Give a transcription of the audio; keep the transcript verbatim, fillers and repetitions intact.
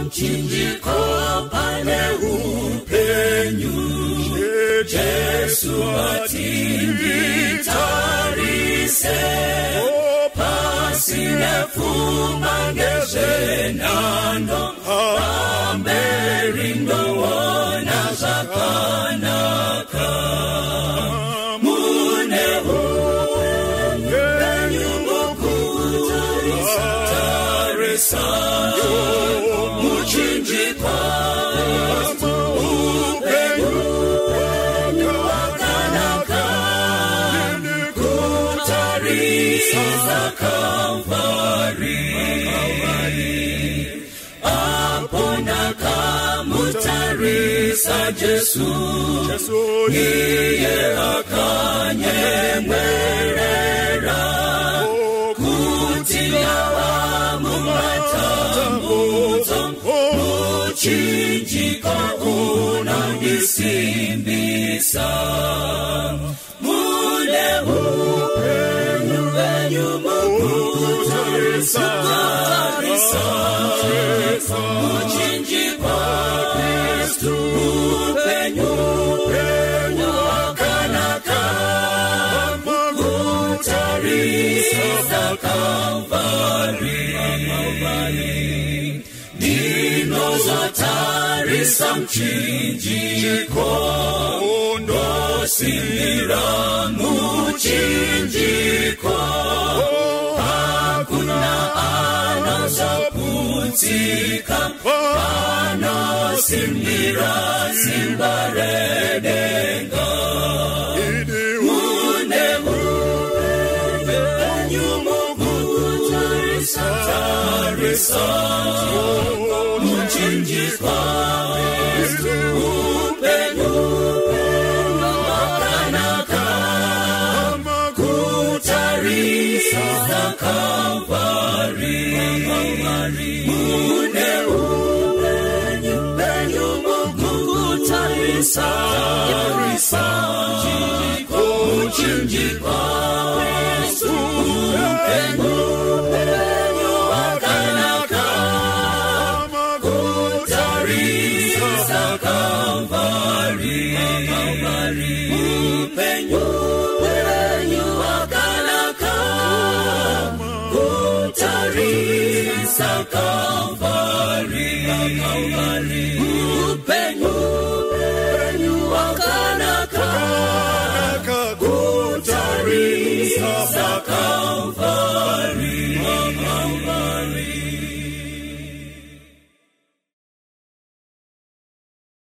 mchinjiko pale upenyu Jesu atingitarise pasine fumangeze nando amberindo wana zakanaka mune upenyu mukutarise tarisa mchinjiko Sa Jesu niye akanye mwerera kutia wa mumatamuzo muchinjiko unandisimbisa mune upenyu venyu mukutarisa muchinjiko upenyu upenyu akanaka mukutarisa Kalvari dinozotarisa mchinjiko ndosimira muchinjiko hakuna anazoputika simira simbaredenga mune upenyu mukutarisa tarisa muchinjiko upenyu upenyu akanaka kutarisa Kalvari mune Sarisa Muchinjiko upenyu upenyu akanaka kutarisa Kalvari upenyu upenyu akanaka kutarisa Kalvari